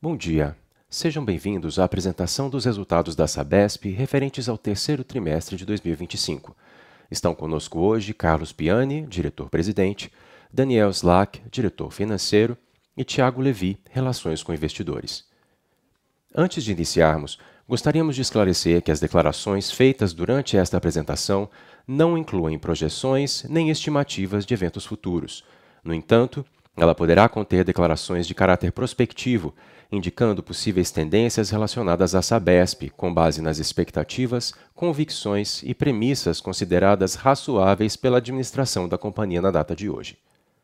Bom dia. Sejam bem-vindos à apresentação dos resultados da Sabesp referentes ao terceiro trimestre de 2025. Estão conosco hoje Carlos Piani, diretor-presidente, Daniel Slack, diretor financeiro, e Tiago Levi, relações com investidores. Antes de iniciarmos, gostaríamos de esclarecer que as declarações feitas durante esta apresentação não incluem projeções nem estimativas de eventos futuros. No entanto, ela poderá conter declarações de caráter prospectivo, indicando possíveis tendências relacionadas à Sabesp, com base nas expectativas, convicções e premissas consideradas razoáveis pela administração da companhia na data de hoje.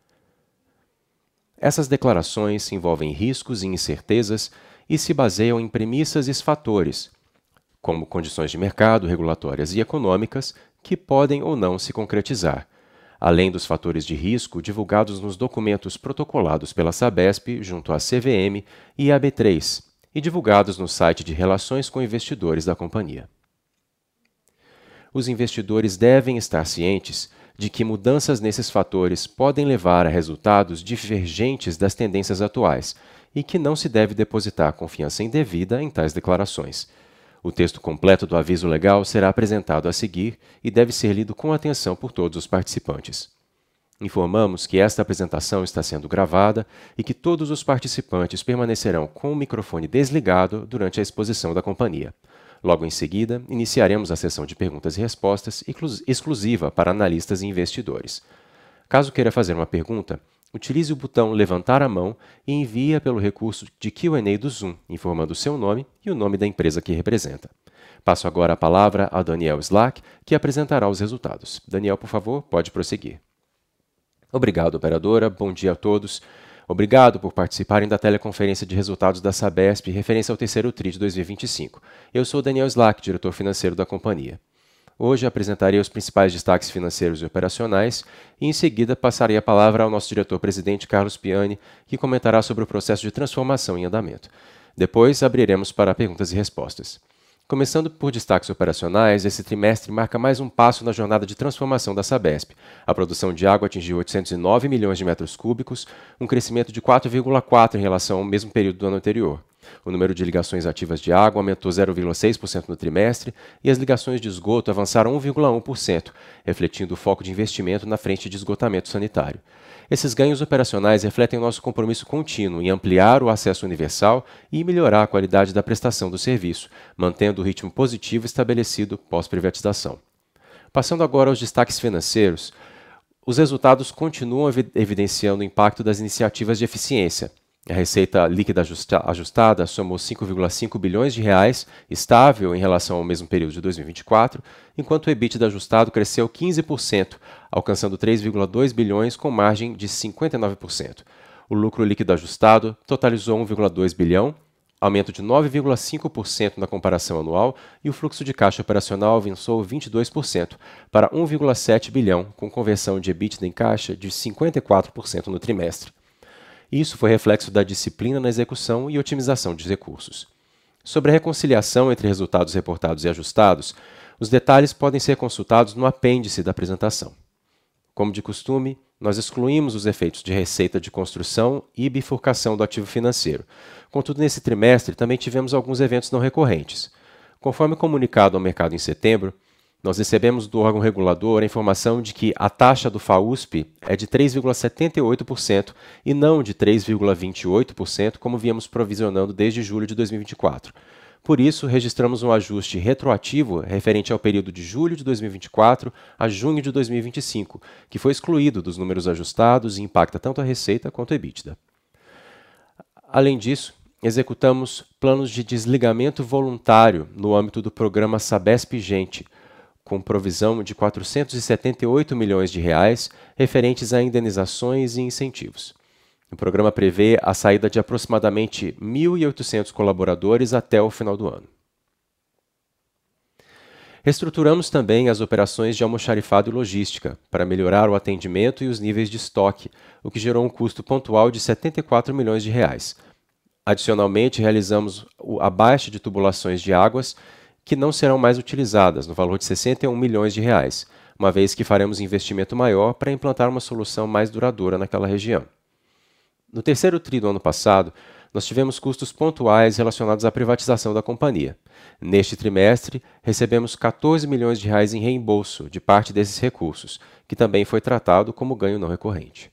Essas declarações envolvem riscos e incertezas e se baseiam em premissas e fatores, como condições de mercado, regulatórias e econômicas, que podem ou não se concretizar, além dos fatores de risco divulgados nos documentos protocolados pela Sabesp junto à CVM e à B3 e divulgados no site de Relações com Investidores da companhia. Os investidores devem estar cientes de que mudanças nesses fatores podem levar a resultados divergentes das tendências atuais e que não se deve depositar confiança indevida em tais declarações. O texto completo do aviso legal será apresentado a seguir e deve ser lido com atenção por todos os participantes. Informamos que esta apresentação está sendo gravada e que todos os participantes permanecerão com o microfone desligado durante a exposição da companhia. Logo em seguida, iniciaremos a sessão de perguntas e respostas exclusiva para analistas e investidores. Caso queira fazer uma pergunta, utilize o botão Levantar a mão e envie-a pelo recurso de Q&A do Zoom, informando o seu nome e o nome da empresa que representa. Passo agora a palavra a Daniel Slack, que apresentará os resultados. Daniel, por favor, pode prosseguir. Obrigado, operadora. Bom dia a todos. Obrigado por participarem da teleconferência de resultados da Sabesp referência ao terceiro TRI de 2025. Eu sou Daniel Slack, diretor financeiro da companhia. Hoje apresentarei os principais destaques financeiros e operacionais e, em seguida, passarei a palavra ao nosso diretor-presidente Carlos Piani, que comentará sobre o processo de transformação em andamento. Depois, abriremos para perguntas e respostas. Começando por destaques operacionais, esse trimestre marca mais um passo na jornada de transformação da Sabesp. A produção de água atingiu 809 milhões de metros cúbicos, um crescimento de 4,4% em relação ao mesmo período do ano anterior. O número de ligações ativas de água aumentou 0,6% no trimestre e as ligações de esgoto avançaram 1,1%, refletindo o foco de investimento na frente de esgotamento sanitário. Esses ganhos operacionais refletem nosso compromisso contínuo em ampliar o acesso universal e melhorar a qualidade da prestação do serviço, mantendo o ritmo positivo estabelecido pós-privatização. Passando agora aos destaques financeiros, os resultados continuam evidenciando o impacto das iniciativas de eficiência. A receita líquida ajustada somou 5,5 bilhões de reais, estável em relação ao mesmo período de 2024, enquanto o EBITDA ajustado cresceu 15%, alcançando 3,2 bilhões com margem de 59%. O lucro líquido ajustado totalizou 1,2 bilhão, aumento de 9,5% na comparação anual, e o fluxo de caixa operacional avançou 22% para 1,7 bilhão, com conversão de EBITDA em caixa de 54% no trimestre. Isso foi reflexo da disciplina na execução e otimização de recursos. Sobre a reconciliação entre resultados reportados e ajustados, os detalhes podem ser consultados no apêndice da apresentação. Como de costume, nós excluímos os efeitos de receita de construção e bifurcação do ativo financeiro. Contudo, nesse trimestre também tivemos alguns eventos não recorrentes. Conforme comunicado ao mercado em setembro, nós recebemos do órgão regulador a informação de que a taxa do FAUSP é de 3,78% e não de 3,28%, como víamos provisionando desde julho de 2024. Por isso, registramos um ajuste retroativo referente ao período de julho de 2024 a junho de 2025, que foi excluído dos números ajustados e impacta tanto a receita quanto a EBITDA. Além disso, executamos planos de desligamento voluntário no âmbito do programa Sabesp Gente, com provisão de 478 milhões de reais referentes a indenizações e incentivos. O programa prevê a saída de aproximadamente 1.800 colaboradores até o final do ano. Reestruturamos também as operações de almoxarifado e logística para melhorar o atendimento e os níveis de estoque, o que gerou um custo pontual de 74 milhões de reais. Adicionalmente, realizamos a baixa de tubulações de águas que não serão mais utilizadas, no valor de 61 milhões de reais, uma vez que faremos investimento maior para implantar uma solução mais duradoura naquela região. No terceiro tri do ano passado, nós tivemos custos pontuais relacionados à privatização da companhia. Neste trimestre, recebemos R$ 14 milhões em reembolso de parte desses recursos, que também foi tratado como ganho não recorrente.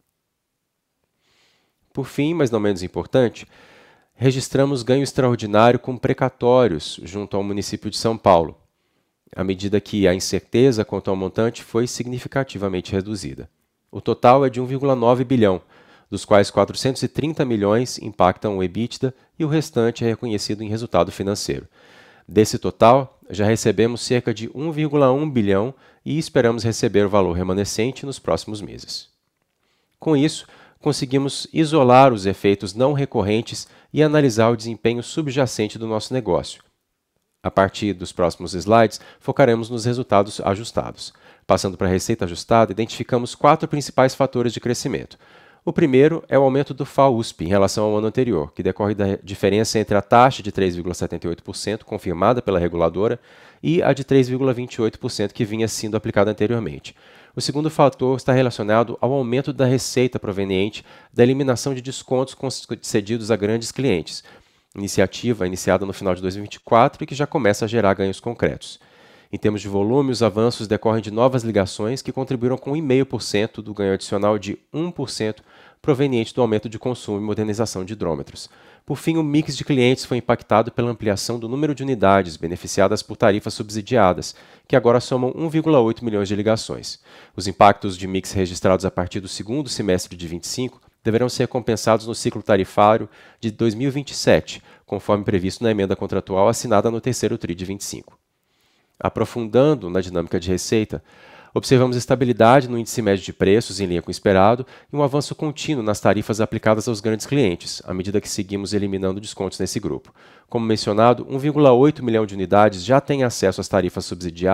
Por fim, mas não menos importante, registramos ganho extraordinário com precatórios junto ao município de São Paulo, à medida que a incerteza quanto ao montante foi significativamente reduzida. O total é de 1,9 bilhão, dos quais 430 milhões impactam o EBITDA e o restante é reconhecido em resultado financeiro. Desse total, já recebemos cerca de 1,1 bilhão e esperamos receber o valor remanescente nos próximos meses. Com isso, conseguimos isolar os efeitos não recorrentes e analisar o desempenho subjacente do nosso negócio. A partir dos próximos slides, focaremos nos resultados ajustados. Passando para a receita ajustada, identificamos 4 principais fatores de crescimento. O primeiro é o aumento do FAUSP em relação ao ano anterior, que decorre da diferença entre a taxa de 3,78% confirmada pela reguladora e a de 3,28% que vinha sendo aplicada anteriormente. O segundo fator está relacionado ao aumento da receita proveniente da eliminação de descontos concedidos a grandes clientes, iniciativa iniciada no final de 2024 e que já começa a gerar ganhos concretos. Em termos de volume, os avanços decorrem de novas ligações que contribuíram com 0,5% do ganho adicional de 1% proveniente do aumento de consumo e modernização de hidrômetros. Por fim, o mix de clientes foi impactado pela ampliação do número de unidades beneficiadas por tarifas subsidiadas, que agora somam 1,8 milhões de ligações. Os impactos de mix registrados a partir do segundo semestre de 2025 deverão ser compensados no ciclo tarifário de 2027, conforme previsto na emenda contratual assinada no terceiro TRI de 25. Aprofundando na dinâmica de receita, observamos estabilidade no índice médio de preços em linha com o esperado e um avanço contínuo nas tarifas aplicadas aos grandes clientes, à medida que seguimos eliminando descontos nesse grupo. Como mencionado, 1,8 milhão de unidades já têm acesso às tarifas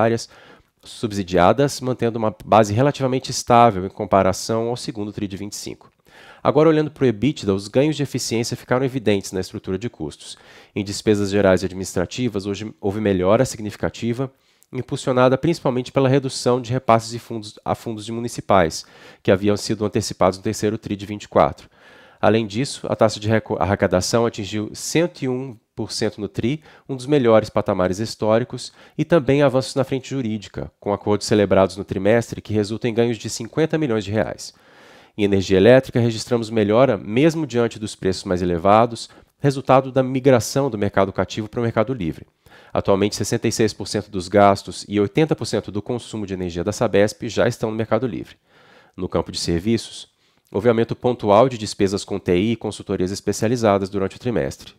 subsidiadas, mantendo uma base relativamente estável em comparação ao segundo TRI de 25. Agora, olhando para o EBITDA, os ganhos de eficiência ficaram evidentes na estrutura de custos. Em despesas gerais e administrativas, hoje houve melhora significativa, impulsionada principalmente pela redução de repasses a fundos municipais, que haviam sido antecipados no terceiro TRI de 24. Além disso, a taxa de arrecadação atingiu 101% no TRI, um dos melhores patamares históricos, e também avanços na frente jurídica, com acordos celebrados no trimestre que resultam em ganhos de 50 milhões de reais. Em energia elétrica, registramos melhora mesmo diante dos preços mais elevados, resultado da migração do mercado cativo para o mercado livre. Atualmente, 66% dos gastos e 80% do consumo de energia da Sabesp já estão no mercado livre. No campo de serviços, houve aumento pontual de despesas com TI e consultorias especializadas durante o trimestre.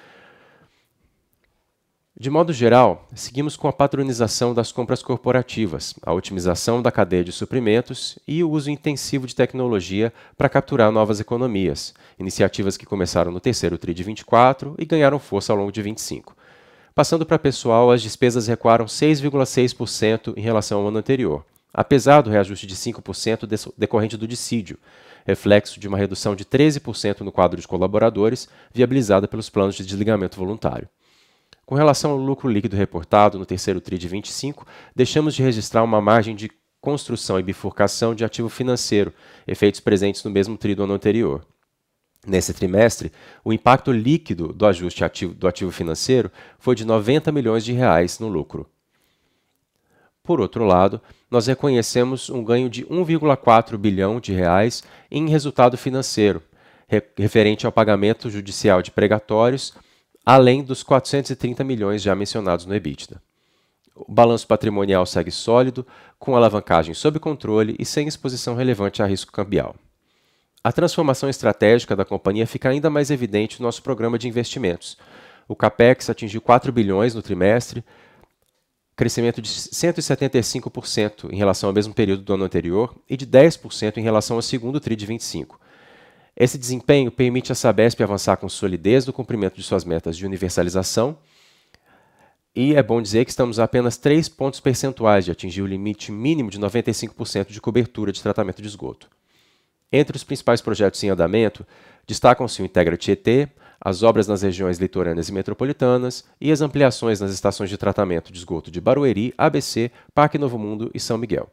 De modo geral, seguimos com a padronização das compras corporativas, a otimização da cadeia de suprimentos e o uso intensivo de tecnologia para capturar novas economias, iniciativas que começaram no terceiro TRI de 24 e ganharam força ao longo de 25. Passando para pessoal, as despesas recuaram 6,6% em relação ao ano anterior, apesar do reajuste de 5% decorrente do dissídio, reflexo de uma redução de 13% no quadro de colaboradores, viabilizada pelos planos de desligamento voluntário. Com relação ao lucro líquido reportado no terceiro TRI de 25, deixamos de registrar uma margem de construção e bifurcação de ativo financeiro, efeitos presentes no mesmo TRI do ano anterior. Nesse trimestre, o impacto líquido do ajuste do ativo financeiro foi de 90 milhões de reais no lucro. Por outro lado, nós reconhecemos um ganho de 1,4 bilhão de reais em resultado financeiro, referente ao pagamento judicial de precatórios, além dos 430 milhões já mencionados no EBITDA. O balanço patrimonial segue sólido, com alavancagem sob controle e sem exposição relevante a risco cambial. A transformação estratégica da companhia fica ainda mais evidente no nosso programa de investimentos. O CAPEX atingiu 4 bilhões no trimestre, crescimento de 175% em relação ao mesmo período do ano anterior e de 10% em relação ao segundo TRI de 25. Esse desempenho permite à Sabesp avançar com solidez no cumprimento de suas metas de universalização e é bom dizer que estamos a apenas 3 pontos percentuais de atingir o limite mínimo de 95% de cobertura de tratamento de esgoto. Entre os principais projetos em andamento, destacam-se o Integra Tietê, as obras nas regiões litorâneas e metropolitanas e as ampliações nas estações de tratamento de esgoto de Barueri, ABC, Parque Novo Mundo e São Miguel.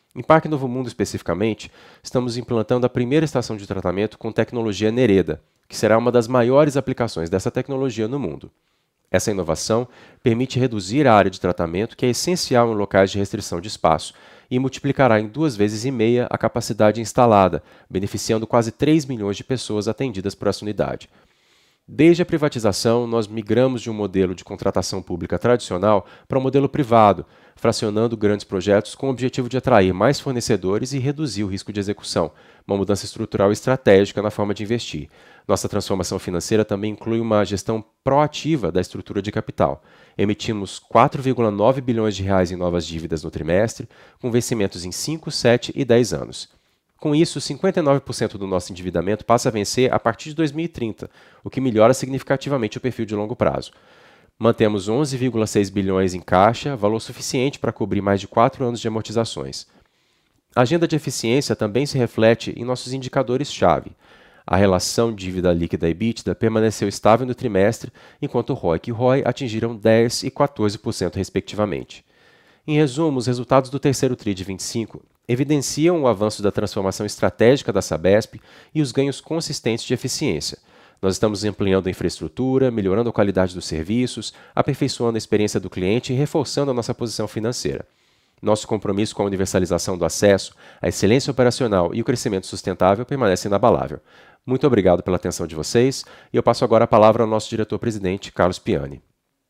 Em Parque Novo Mundo, especificamente, estamos implantando a primeira estação de tratamento com tecnologia Nereda, que será uma das maiores aplicações dessa tecnologia no mundo. Essa inovação permite reduzir a área de tratamento, que é essencial em locais de restrição de espaço, e multiplicará em 2,5 vezes a capacidade instalada, beneficiando quase 3 milhões de pessoas atendidas por essa unidade. Desde a privatização, nós migramos de um modelo de contratação pública tradicional para um modelo privado, fracionando grandes projetos com o objetivo de atrair mais fornecedores e reduzir o risco de execução, uma mudança estrutural estratégica na forma de investir. Nossa transformação financeira também inclui uma gestão proativa da estrutura de capital. Emitimos 4,9 bilhões de reais em novas dívidas no trimestre, com vencimentos em 5, 7 e 10 anos. Com isso, 59% do nosso endividamento passa a vencer a partir de 2030, o que melhora significativamente o perfil de longo prazo. Mantemos 11,6 bilhões em caixa, valor suficiente para cobrir mais de 4 anos de amortizações. A agenda de eficiência também se reflete em nossos indicadores-chave. A relação dívida líquida EBITDA permaneceu estável no trimestre, enquanto o ROIC e o ROI atingiram 10% e 14%, respectivamente. Em resumo, os resultados do terceiro TRI de 25 evidenciam o avanço da transformação estratégica da Sabesp e os ganhos consistentes de eficiência. Nós estamos ampliando a infraestrutura, melhorando a qualidade dos serviços, aperfeiçoando a experiência do cliente e reforçando a nossa posição financeira. Nosso compromisso com a universalização do acesso, a excelência operacional e o crescimento sustentável permanece inabalável. Muito obrigado pela atenção de vocês e eu passo agora a palavra ao nosso diretor-presidente, Carlos Piani.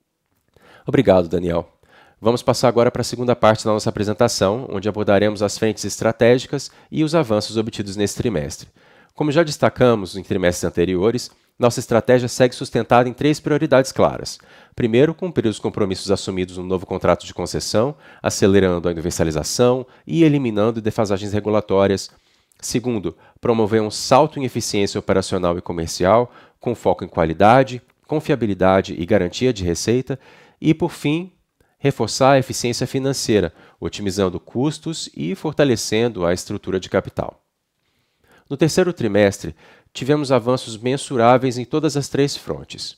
Obrigado, Daniel. Vamos passar agora para a segunda parte da nossa apresentação, onde abordaremos as frentes estratégicas e os avanços obtidos nesse trimestre. Como já destacamos em trimestres anteriores, nossa estratégia segue sustentada em 3 prioridades claras. Primeiro, cumprir os compromissos assumidos no novo contrato de concessão, acelerando a universalização e eliminando defasagens regulatórias. Segundo, promover um salto em eficiência operacional e comercial, com foco em qualidade, confiabilidade e garantia de receita. E, por fim, reforçar a eficiência financeira, otimizando custos e fortalecendo a estrutura de capital. No terceiro trimestre, tivemos avanços mensuráveis em todas as 3 frontes.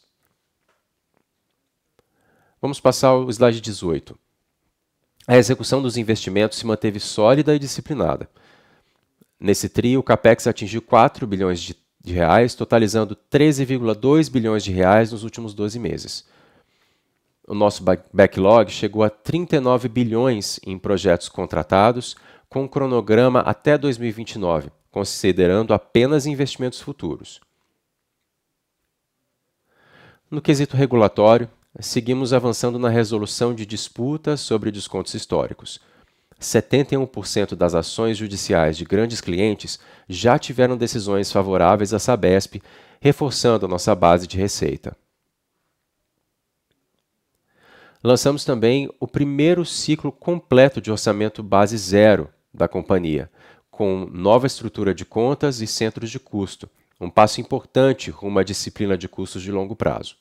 Vamos passar ao slide 18. A execução dos investimentos se manteve sólida e disciplinada. Nesse TRI, o CAPEX atingiu 4 bilhões de reais, totalizando 13,2 bilhões de reais nos últimos 12 meses. O nosso backlog chegou a 39 bilhões em projetos contratados, com um cronograma até 2029, considerando apenas investimentos futuros. No quesito regulatório, seguimos avançando na resolução de disputas sobre descontos históricos. 71% das ações judiciais de grandes clientes já tiveram decisões favoráveis à Sabesp, reforçando a nossa base de receita. Lançamos também o primeiro ciclo completo de orçamento base zero da companhia, com nova estrutura de contas e centros de custo, um passo importante rumo à disciplina de custos de longo prazo.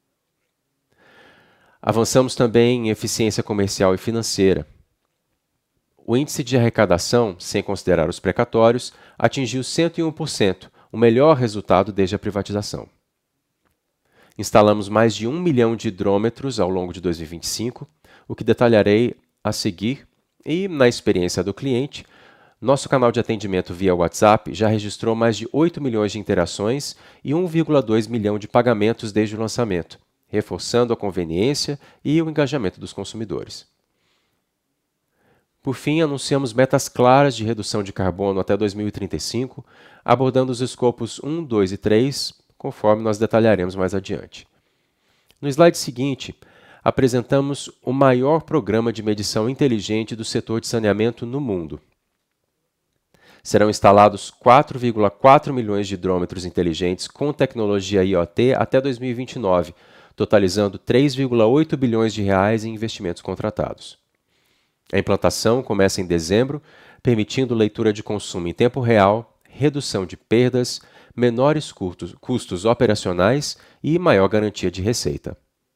Avançamos também em eficiência comercial e financeira. O índice de arrecadação, sem considerar os precatórios, atingiu 101%, o melhor resultado desde a privatização. Instalamos mais de 1 milhão de hidrômetros ao longo de 2025, o que detalharei a seguir, e, na experiência do cliente, nosso canal de atendimento via WhatsApp já registrou mais de 8 milhões de interações e 1,2 milhão de pagamentos desde o lançamento, reforçando a conveniência e o engajamento dos consumidores. Por fim, anunciamos metas claras de redução de carbono até 2035, abordando os escopos 1, 2 e 3, conforme nós detalharemos mais adiante. No slide seguinte, apresentamos o maior programa de medição inteligente do setor de saneamento no mundo. Serão instalados 4,4 milhões de hidrômetros inteligentes com tecnologia IoT até 2029, totalizando 3,8 bilhões de reais em investimentos contratados. A implantação começa em dezembro, permitindo leitura de consumo em tempo real, redução de perdas, menores custos operacionais e maior garantia de receita.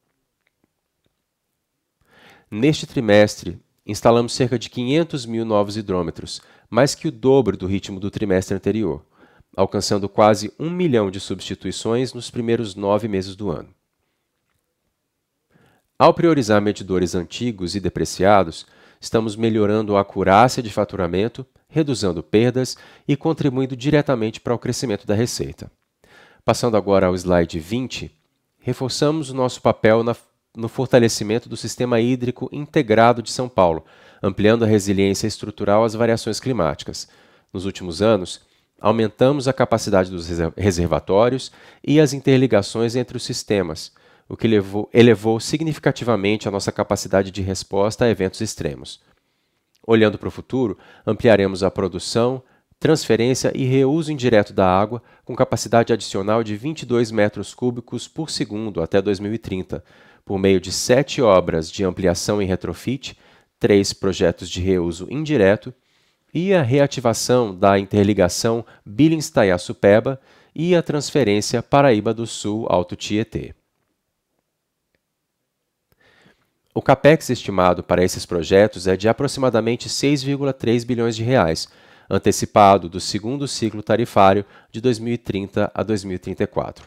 Neste trimestre, instalamos cerca de 500 mil novos hidrômetros, mais que o dobro do ritmo do trimestre anterior, alcançando quase 1 milhão de substituições nos primeiros 9 meses do ano. Ao priorizar medidores antigos e depreciados, estamos melhorando a acurácia de faturamento, reduzindo perdas e contribuindo diretamente para o crescimento da receita. Passando agora ao slide 20, reforçamos o nosso papel no fortalecimento do sistema hídrico integrado de São Paulo, ampliando a resiliência estrutural às variações climáticas. Nos últimos anos, aumentamos a capacidade dos reservatórios e as interligações entre os sistemas, o que elevou significativamente a nossa capacidade de resposta a eventos extremos. Olhando para o futuro, ampliaremos a produção, transferência e reuso indireto da água com capacidade adicional de 22 metros cúbicos por segundo até 2030, por meio de 7 obras de ampliação e retrofit, 3 projetos de reuso indireto e a reativação da interligação Billings-Taiaçupeba e a transferência Paraíba do Sul-Alto Tietê. O capex estimado para esses projetos é de aproximadamente 6,3 bilhões de reais, antecipado do segundo ciclo tarifário de 2030 a 2034.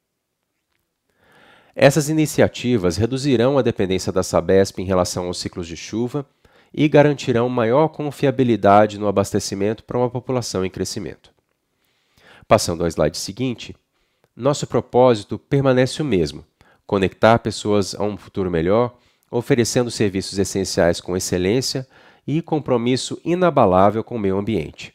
Essas iniciativas reduzirão a dependência da Sabesp em relação aos ciclos de chuva e garantirão maior confiabilidade no abastecimento para uma população em crescimento. Passando ao slide seguinte, nosso propósito permanece o mesmo: conectar pessoas a um futuro melhor, oferecendo serviços essenciais com excelência e compromisso inabalável com o meio ambiente.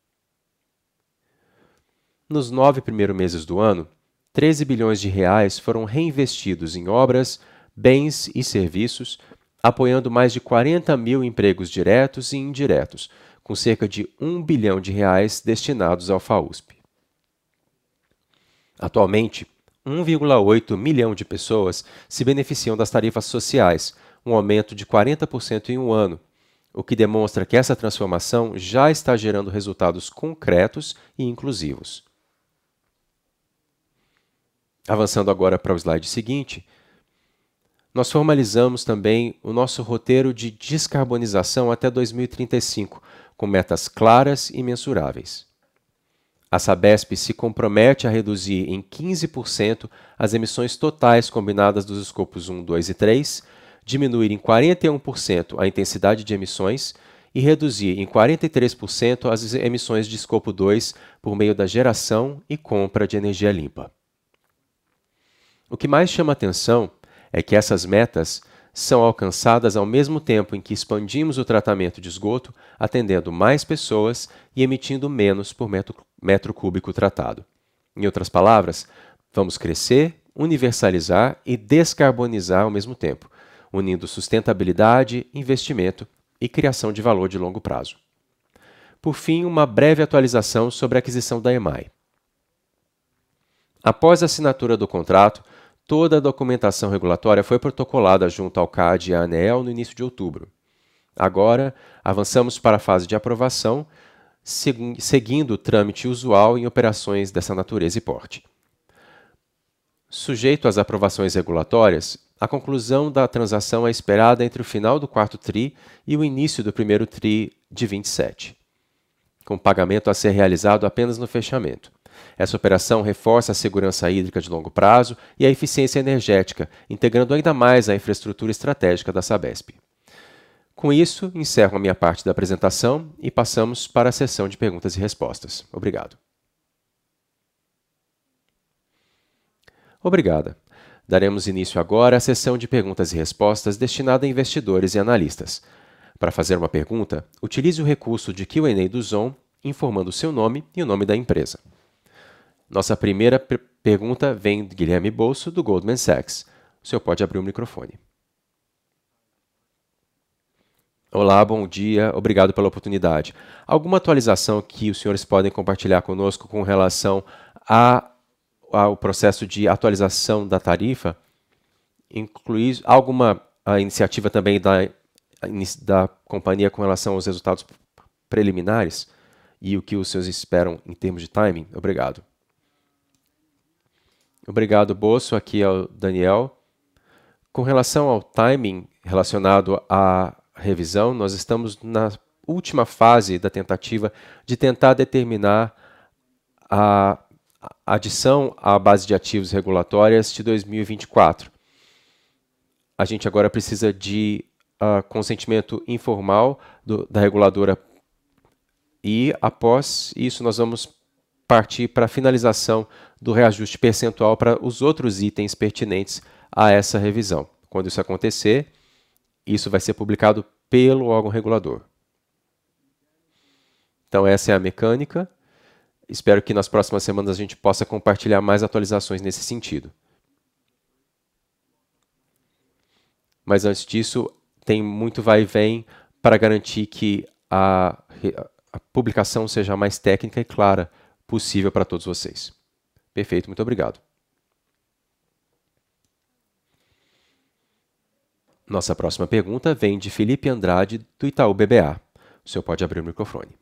Nos 9 primeiros meses do ano, 13 bilhões de reais foram reinvestidos em obras, bens e serviços, apoiando mais de 40 mil empregos diretos e indiretos, com cerca de 1 bilhão de reais destinados ao FAUSP. Atualmente, 1,8 milhão de pessoas se beneficiam das tarifas sociais, um aumento de 40% em um ano, o que demonstra que essa transformação já está gerando resultados concretos e inclusivos. Avançando agora para o slide seguinte, nós formalizamos também o nosso roteiro de descarbonização até 2035, com metas claras e mensuráveis. A Sabesp se compromete a reduzir em 15% as emissões totais combinadas dos escopos 1, 2 e 3, diminuir em 41% a intensidade de emissões e reduzir em 43% as emissões de escopo 2 por meio da geração e compra de energia limpa. O que mais chama atenção é que essas metas são alcançadas ao mesmo tempo em que expandimos o tratamento de esgoto, atendendo mais pessoas e emitindo menos por metro cúbico tratado. Em outras palavras, vamos crescer, universalizar e descarbonizar ao mesmo tempo, unindo sustentabilidade, investimento e criação de valor de longo prazo. Por fim, uma breve atualização sobre a aquisição da EMAI. Após a assinatura do contrato, toda a documentação regulatória foi protocolada junto ao CAD e à ANEEL no início de outubro. Agora, avançamos para a fase de aprovação, seguindo o trâmite usual em operações dessa natureza e porte. Sujeito às aprovações regulatórias, a conclusão da transação é esperada entre o final do quarto TRI e o início do primeiro TRI de 27, com pagamento a ser realizado apenas no fechamento. Essa operação reforça a segurança hídrica de longo prazo e a eficiência energética, integrando ainda mais a infraestrutura estratégica da Sabesp. Com isso, encerro a minha parte da apresentação e passamos para a sessão de perguntas e respostas. Obrigado. Obrigada. Daremos início agora à sessão de perguntas e respostas destinada a investidores e analistas. Para fazer uma pergunta, utilize o recurso de Q&A do Zoom, informando seu nome e o nome da empresa. Nossa primeira pergunta vem de Guilherme Bolso, do Goldman Sachs. O senhor pode abrir o microfone. Olá, bom dia, obrigado pela oportunidade. Alguma atualização que os senhores podem compartilhar conosco com relação ao processo de atualização da tarifa? Inclui alguma iniciativa também da companhia com relação aos resultados preliminares e o que os senhores esperam em termos de timing? Obrigado. Obrigado, Bolso. Aqui é o Daniel. Com relação ao timing relacionado à revisão, nós estamos na última fase da tentativa de tentar determinar a adição à base de ativos regulatórias de 2024. A gente agora precisa de consentimento informal da reguladora e, após isso, nós vamos partir para a finalização do reajuste percentual para os outros itens pertinentes a essa revisão. Quando isso acontecer, isso vai ser publicado pelo órgão regulador. Então, essa é a mecânica. Espero que nas próximas semanas a gente possa compartilhar mais atualizações nesse sentido. Mas antes disso, tem muito vai e vem para garantir que a publicação seja a mais técnica e clara possível para todos vocês. Perfeito, muito obrigado. Nossa próxima pergunta vem de Felipe Andrade, do Itaú BBA. O senhor pode abrir o microfone.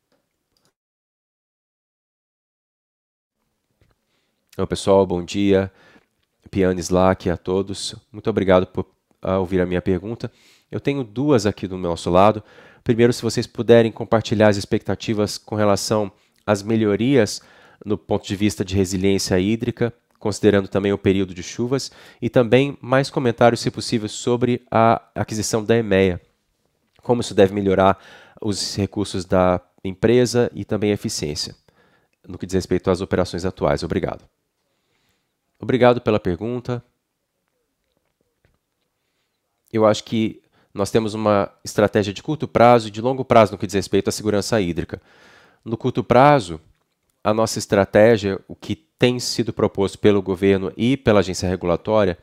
Oi, pessoal, bom dia. Piane, Slack, a todos. Muito obrigado por ouvir a minha pergunta. Eu tenho duas aqui do nosso lado. Primeiro, se vocês puderem compartilhar as expectativas com relação às melhorias no ponto de vista de resiliência hídrica, considerando também o período de chuvas, e também mais comentários, se possível, sobre a aquisição da EMEA. Como isso deve melhorar os recursos da empresa e também a eficiência, no que diz respeito às operações atuais. Obrigado. Obrigado pela pergunta. Eu acho que nós temos uma estratégia de curto prazo e de longo prazo no que diz respeito à segurança hídrica. No curto prazo, a nossa estratégia, o que tem sido proposto pelo governo e pela agência regulatória,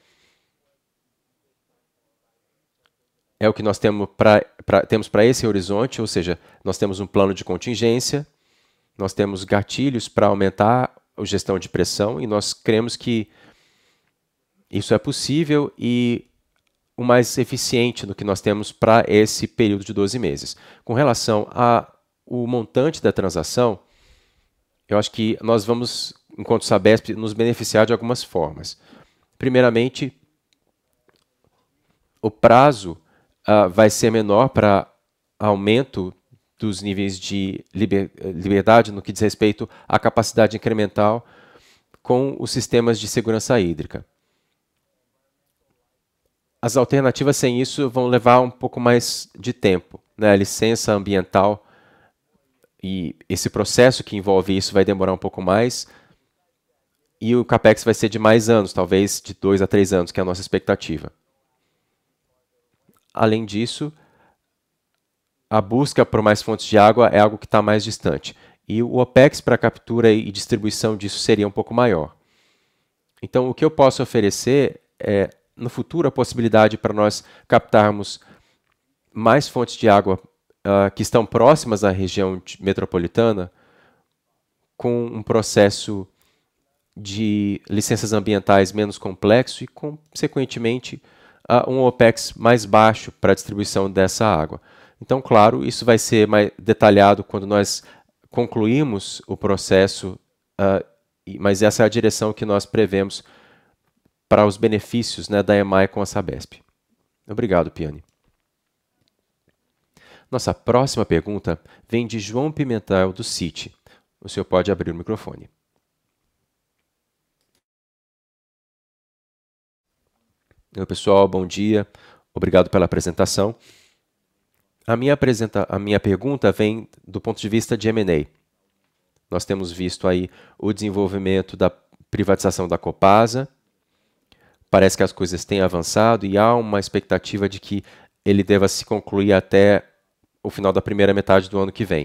é o que nós temos para esse horizonte, ou seja, nós temos um plano de contingência, nós temos gatilhos para aumentar a gestão de pressão e nós cremos que isso é possível e o mais eficiente do que nós temos para esse período de 12 meses. Com relação ao montante da transação, eu acho que nós vamos, enquanto Sabesp, nos beneficiar de algumas formas. Primeiramente, o prazo vai ser menor para aumento dos níveis de liberdade no que diz respeito à capacidade incremental com os sistemas de segurança hídrica. As alternativas sem isso vão levar um pouco mais de tempo, né? A licença ambiental e esse processo que envolve isso vai demorar um pouco mais e o CAPEX vai ser de mais anos, talvez de 2 a 3 anos, que é a nossa expectativa. Além disso, a busca por mais fontes de água é algo que está mais distante e o OPEX para captura e distribuição disso seria um pouco maior. Então, o que eu posso oferecer é, no futuro, a possibilidade para nós captarmos mais fontes de água que estão próximas à região metropolitana com um processo de licenças ambientais menos complexo e, consequentemente, um OPEX mais baixo para a distribuição dessa água. Então, claro, isso vai ser mais detalhado quando nós concluirmos o processo, mas essa é a direção que nós prevemos para os benefícios, né, da EMAI com a Sabesp. Obrigado, Piane. Nossa próxima pergunta vem de João Pimentel, do Citi. O senhor pode abrir o microfone. Oi, pessoal, bom dia. Obrigado pela apresentação. A minha pergunta vem do ponto de vista de M&A. Nós temos visto aí o desenvolvimento da privatização da Copasa. Parece que as coisas têm avançado e há uma expectativa de que ele deva se concluir até o final da primeira metade do ano que vem.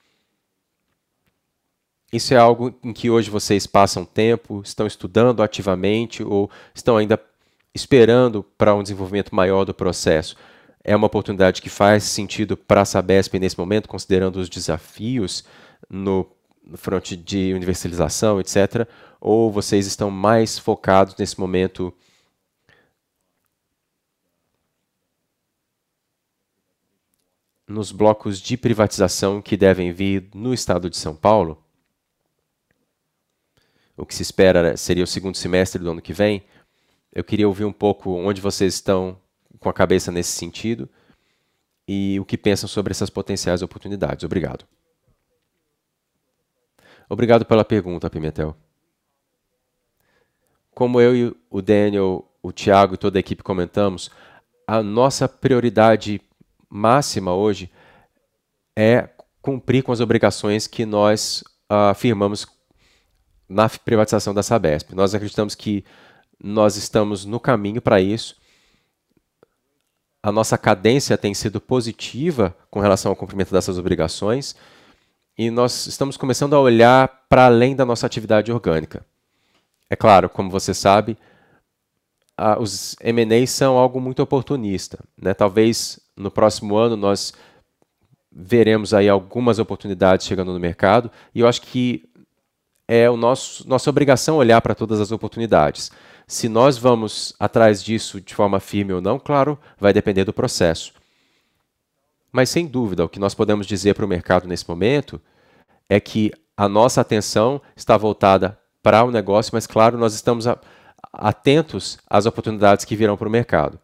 Isso é algo em que hoje vocês passam tempo, estão estudando ativamente ou estão ainda esperando para um desenvolvimento maior do processo? É uma oportunidade que faz sentido para a Sabesp nesse momento, considerando os desafios no fronte de universalização, etc. Ou vocês estão mais focados nesse momento nos blocos de privatização que devem vir no estado de São Paulo? O que se espera seria o segundo semestre do ano que vem. Eu queria ouvir um pouco onde vocês estão com a cabeça nesse sentido e o que pensam sobre essas potenciais oportunidades. Obrigado. Obrigado pela pergunta, Pimentel. Como eu e o Daniel, o Thiago e toda a equipe comentamos, a nossa prioridade máxima hoje é cumprir com as obrigações que nós firmamos na privatização da Sabesp. Nós acreditamos que nós estamos no caminho para isso. A nossa cadência tem sido positiva com relação ao cumprimento dessas obrigações e nós estamos começando a olhar para além da nossa atividade orgânica. É claro, como você sabe, os M&As são algo muito oportunista, né? Talvez no próximo ano nós veremos aí algumas oportunidades chegando no mercado e eu acho que é nossa obrigação olhar para todas as oportunidades. Se nós vamos atrás disso de forma firme ou não, claro, vai depender do processo. Mas, sem dúvida, o que nós podemos dizer para o mercado nesse momento é que a nossa atenção está voltada para o negócio, mas, claro, nós estamos atentos às oportunidades que virão para o mercado.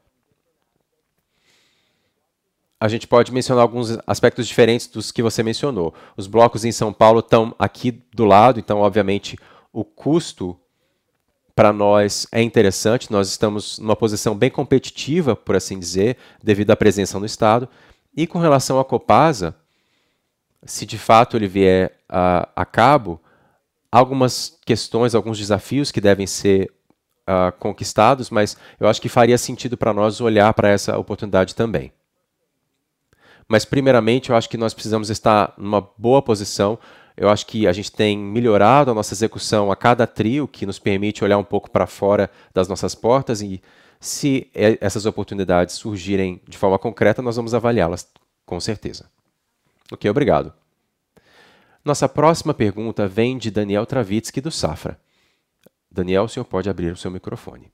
A gente pode mencionar alguns aspectos diferentes dos que você mencionou. Os blocos em São Paulo estão aqui do lado, então, obviamente, o custo para nós é interessante. Nós estamos numa posição bem competitiva, por assim dizer, devido à presença no Estado. E com relação à Copasa, se de fato ele vier a cabo, há algumas questões, alguns desafios que devem ser conquistados, mas eu acho que faria sentido para nós olhar para essa oportunidade também. Mas, primeiramente, eu acho que nós precisamos estar numa boa posição. Eu acho que a gente tem melhorado a nossa execução a cada trio, que nos permite olhar um pouco para fora das nossas portas e, se essas oportunidades surgirem de forma concreta, nós vamos avaliá-las, com certeza. Ok, obrigado. Nossa próxima pergunta vem de Daniel Travitsky, do Safra. Daniel, o senhor pode abrir o seu microfone.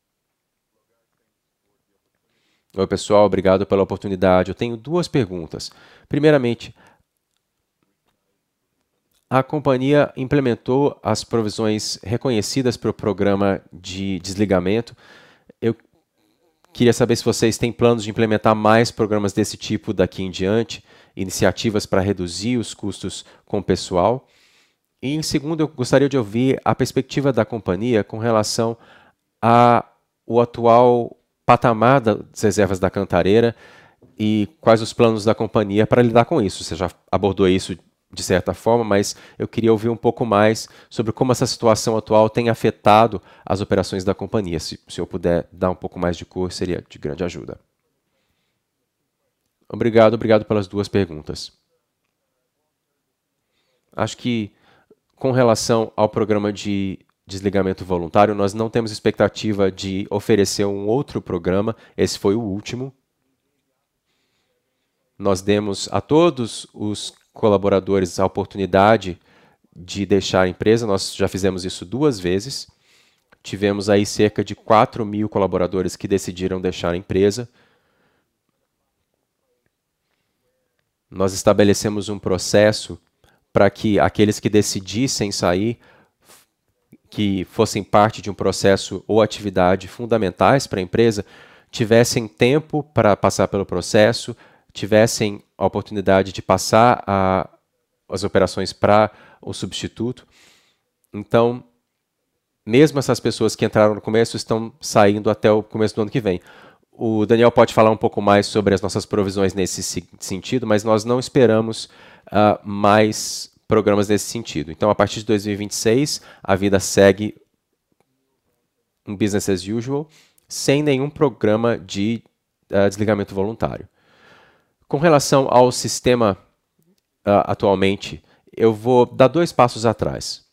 Oi, pessoal, obrigado pela oportunidade. Eu tenho duas perguntas. Primeiramente, a companhia implementou as provisões reconhecidas para o programa de desligamento. Eu queria saber se vocês têm planos de implementar mais programas desse tipo daqui em diante, iniciativas para reduzir os custos com o pessoal. E, em segundo, eu gostaria de ouvir a perspectiva da companhia com relação ao atual patamar das reservas da Cantareira e quais os planos da companhia para lidar com isso. Você já abordou isso de certa forma, mas eu queria ouvir um pouco mais sobre como essa situação atual tem afetado as operações da companhia. Se o senhor puder dar um pouco mais de cor, seria de grande ajuda. Obrigado pelas duas perguntas. Acho que, com relação ao programa de desligamento voluntário, nós não temos expectativa de oferecer um outro programa. Esse foi o último. Nós demos a todos os colaboradores a oportunidade de deixar a empresa. Nós já fizemos isso 2 vezes. Tivemos aí cerca de 4.000 colaboradores que decidiram deixar a empresa. Nós estabelecemos um processo para que aqueles que decidissem sair, que fossem parte de um processo ou atividade fundamentais para a empresa, tivessem tempo para passar pelo processo, tivessem a oportunidade de passar as operações para o substituto. Então, mesmo essas pessoas que entraram no começo estão saindo até o começo do ano que vem. O Daniel pode falar um pouco mais sobre as nossas provisões nesse sentido, mas nós não esperamos mais programas nesse sentido. Então, a partir de 2026, a vida segue um business as usual, sem nenhum programa de desligamento voluntário. Com relação ao sistema atualmente, eu vou dar 2 passos atrás.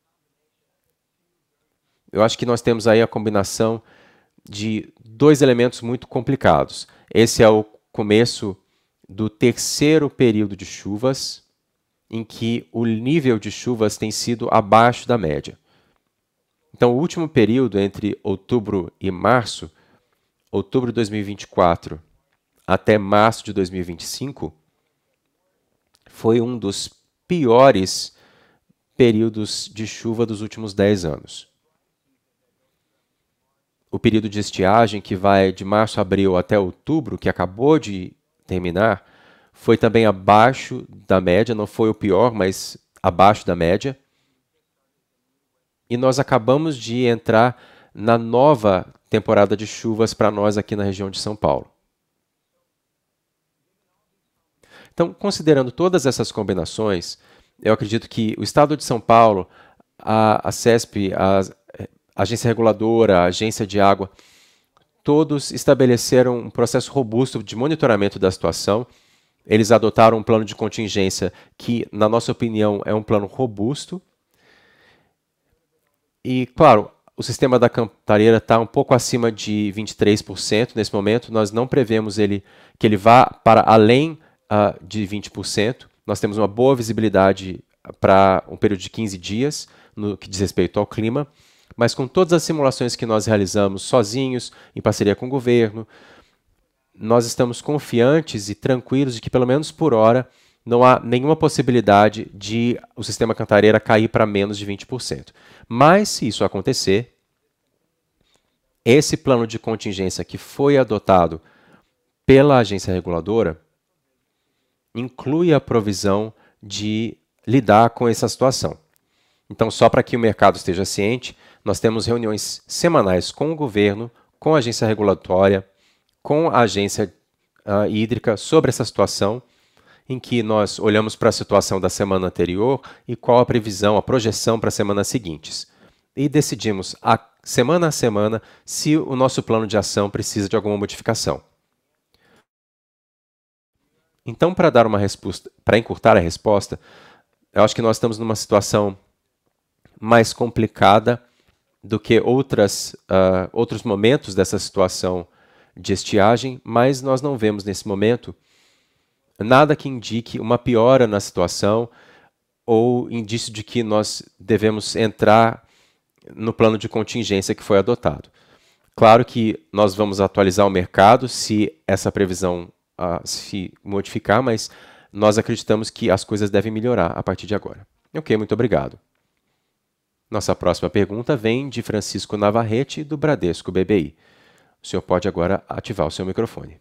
Eu acho que nós temos aí a combinação de 2 elementos muito complicados. Esse é o começo do 3º período de chuvas, em que o nível de chuvas tem sido abaixo da média. Então, o último período entre outubro e março, outubro de 2024 até março de 2025, foi um dos piores períodos de chuva dos últimos 10 anos. O período de estiagem, que vai de março a abril até outubro, que acabou de terminar, foi também abaixo da média, não foi o pior, mas abaixo da média. E nós acabamos de entrar na nova temporada de chuvas para nós aqui na região de São Paulo. Então, considerando todas essas combinações, eu acredito que o Estado de São Paulo, a CESP, a agência reguladora, a agência de água, todos estabeleceram um processo robusto de monitoramento da situação. Eles adotaram um plano de contingência que, na nossa opinião, é um plano robusto. E, claro, o sistema da Cantareira está um pouco acima de 23% nesse momento. Nós não prevemos que ele vá para além de 20%. Nós temos uma boa visibilidade para um período de 15 dias, no que diz respeito ao clima. Mas com todas as simulações que nós realizamos sozinhos, em parceria com o governo, nós estamos confiantes e tranquilos de que, pelo menos por hora, não há nenhuma possibilidade de o sistema Cantareira cair para menos de 20%. Mas, se isso acontecer, esse plano de contingência que foi adotado pela agência reguladora inclui a provisão de lidar com essa situação. Então, só para que o mercado esteja ciente, nós temos reuniões semanais com o governo, com a agência regulatória, com a agência hídrica sobre essa situação, em que nós olhamos para a situação da semana anterior e qual a previsão, a projeção para as semanas seguintes. E decidimos, semana a semana, se o nosso plano de ação precisa de alguma modificação. Então, para dar uma resposta, para encurtar a resposta, eu acho que nós estamos numa situação mais complicada do que outros momentos dessa situação de estiagem, mas nós não vemos nesse momento nada que indique uma piora na situação ou indício de que nós devemos entrar no plano de contingência que foi adotado. Claro que nós vamos atualizar o mercado se essa previsão se modificar, mas nós acreditamos que as coisas devem melhorar a partir de agora. Ok, muito obrigado. Nossa próxima pergunta vem de Francisco Navarrete, do Bradesco BBI. O senhor pode agora ativar o seu microfone.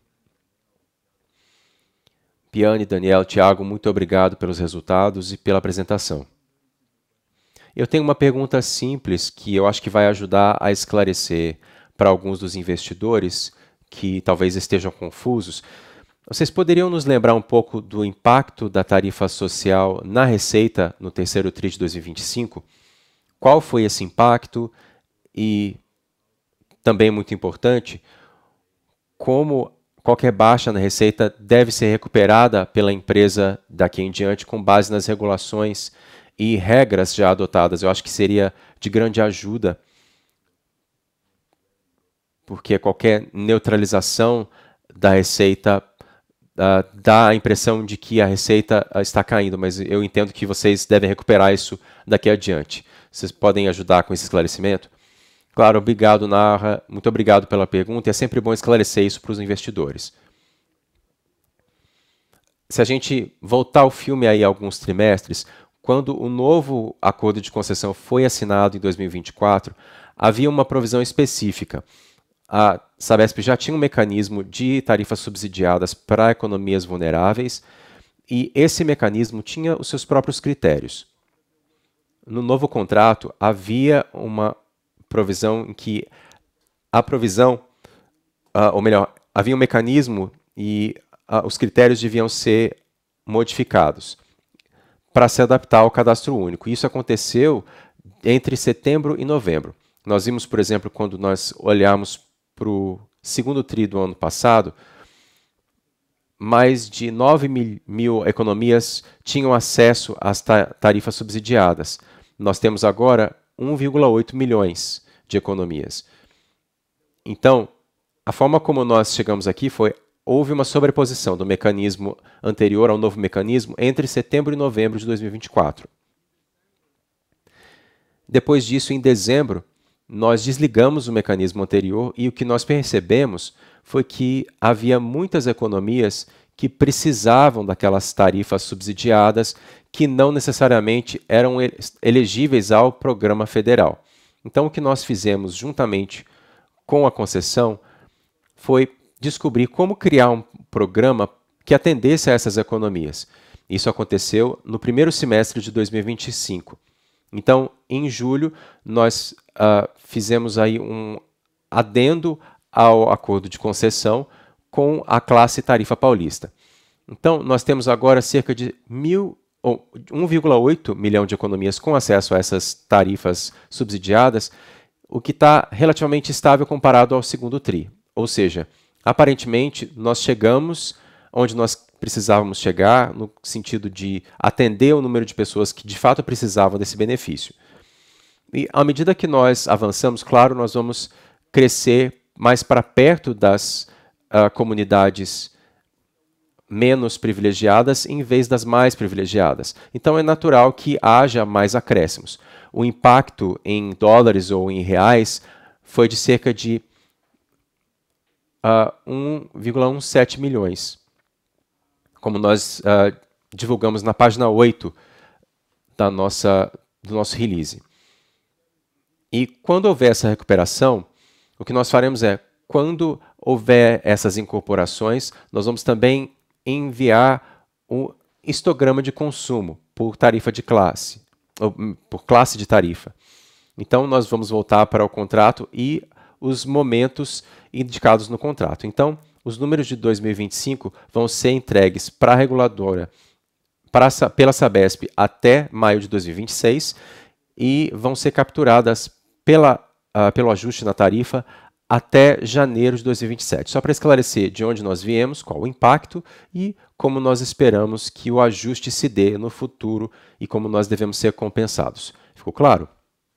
Piane, Daniel, Thiago, muito obrigado pelos resultados e pela apresentação. Eu tenho uma pergunta simples que eu acho que vai ajudar a esclarecer para alguns dos investidores que talvez estejam confusos. Vocês poderiam nos lembrar um pouco do impacto da tarifa social na receita no terceiro TRI de 2025? Qual foi esse impacto? E, também muito importante, como qualquer baixa na receita deve ser recuperada pela empresa daqui em diante com base nas regulações e regras já adotadas. Eu acho que seria de grande ajuda, porque qualquer neutralização da receita dá a impressão de que a receita está caindo, mas eu entendo que vocês devem recuperar isso daqui adiante. Vocês podem ajudar com esse esclarecimento? Claro, obrigado, Narra. Muito obrigado pela pergunta. E é sempre bom esclarecer isso para os investidores. Se a gente voltar o filme aí alguns trimestres, quando o novo acordo de concessão foi assinado em 2024, havia uma provisão específica. A Sabesp já tinha um mecanismo de tarifas subsidiadas para economias vulneráveis e esse mecanismo tinha os seus próprios critérios. No novo contrato, havia uma provisão em que a provisão, ou melhor, havia um mecanismo e os critérios deviam ser modificados para se adaptar ao cadastro único. Isso aconteceu entre setembro e novembro. Nós vimos, por exemplo, quando nós olhamos para o segundo TRI do ano passado, mais de 9 mil economias tinham acesso às tarifas subsidiadas. Nós temos agora 1,8 milhões de economias. Então, a forma como nós chegamos aqui houve uma sobreposição do mecanismo anterior ao novo mecanismo entre setembro e novembro de 2024. Depois disso, em dezembro, nós desligamos o mecanismo anterior e o que nós percebemos foi que havia muitas economias que precisavam daquelas tarifas subsidiadas que não necessariamente eram elegíveis ao programa federal. Então, o que nós fizemos juntamente com a concessão foi descobrir como criar um programa que atendesse a essas economias. Isso aconteceu no primeiro semestre de 2025. Então, em julho, nós fizemos aí adendo ao acordo de concessão com a classe tarifa paulista. Então, nós temos agora cerca de 1,8 milhão de economias com acesso a essas tarifas subsidiadas, o que está relativamente estável comparado ao segundo TRI. Ou seja, aparentemente, nós chegamos onde nós precisávamos chegar, no sentido de atender o número de pessoas que de fato precisavam desse benefício. E à medida que nós avançamos, claro, nós vamos crescer mais para perto das comunidades menos privilegiadas em vez das mais privilegiadas. Então é natural que haja mais acréscimos. O impacto em dólares ou em reais foi de cerca de 1,17 milhões, como nós divulgamos na página 8 do nosso release. E quando houver essa recuperação, o que nós faremos é, quando houver essas incorporações, nós vamos também enviar um histograma de consumo por tarifa de classe, ou por classe de tarifa. Então, nós vamos voltar para o contrato e os momentos indicados no contrato. Então, os números de 2025 vão ser entregues para a reguladora pela Sabesp até maio de 2026 e vão ser capturadas pelo ajuste na tarifa até janeiro de 2027. Só para esclarecer de onde nós viemos, qual o impacto e como nós esperamos que o ajuste se dê no futuro e como nós devemos ser compensados. Ficou claro?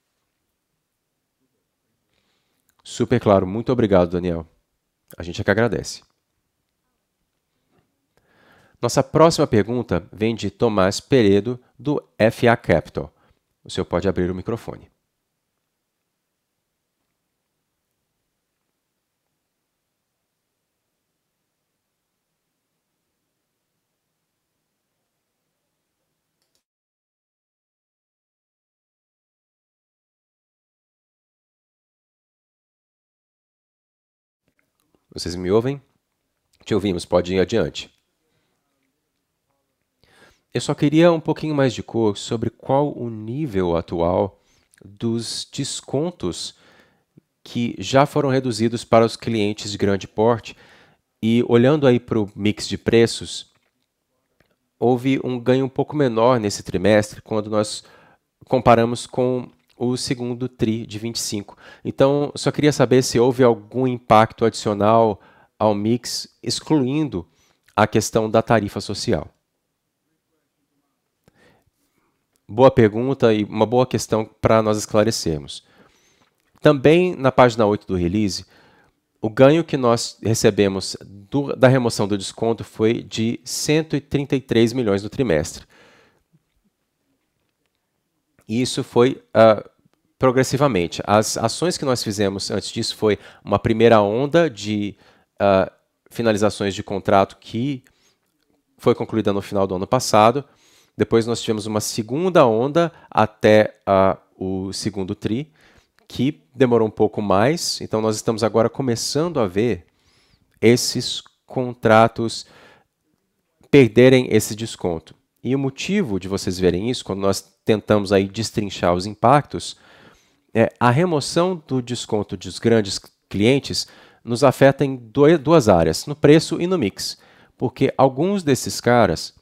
Super claro. Muito obrigado, Daniel. A gente é que agradece. Nossa próxima pergunta vem de Tomás Peredo, do FA Capital. O senhor pode abrir o microfone. Vocês me ouvem? Te ouvimos, pode ir adiante. Eu só queria um pouquinho mais de cor sobre qual o nível atual dos descontos que já foram reduzidos para os clientes de grande porte e, olhando aí para o mix de preços, houve um ganho um pouco menor nesse trimestre quando nós comparamos com o segundo TRI de 25. Então, só queria saber se houve algum impacto adicional ao mix, excluindo a questão da tarifa social. Boa pergunta e uma boa questão para nós esclarecermos. Também na página 8 do release, o ganho que nós recebemos da remoção do desconto foi de 133 milhões no trimestre. E isso foi progressivamente. As ações que nós fizemos antes disso foi uma primeira onda de finalizações de contrato que foi concluída no final do ano passado. Depois nós tivemos uma segunda onda até o segundo TRI, que demorou um pouco mais. Então nós estamos agora começando a ver esses contratos perderem esse desconto. E o motivo de vocês verem isso, quando nós tentamos aí destrinchar os impactos, a remoção do desconto dos grandes clientes nos afeta em duas áreas, no preço e no mix. Porque alguns desses caras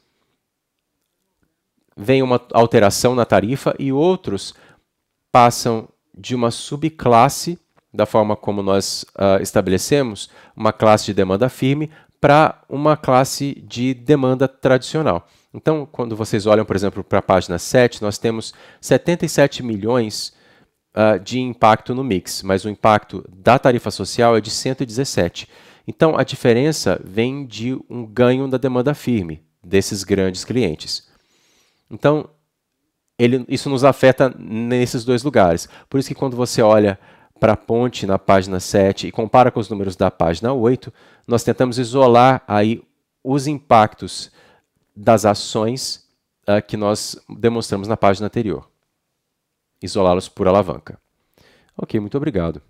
vem uma alteração na tarifa e outros passam de uma subclasse, da forma como nós estabelecemos, uma classe de demanda firme, para uma classe de demanda tradicional. Então, quando vocês olham, por exemplo, para a página 7, nós temos 77 milhões de impacto no mix, mas o impacto da tarifa social é de 117. Então, a diferença vem de um ganho da demanda firme desses grandes clientes. Então, isso nos afeta nesses dois lugares. Por isso que quando você olha para a ponte na página 7 e compara com os números da página 8, nós tentamos isolar aí os impactos das ações que nós demonstramos na página anterior. Isolá-los por alavanca. Ok, muito obrigado.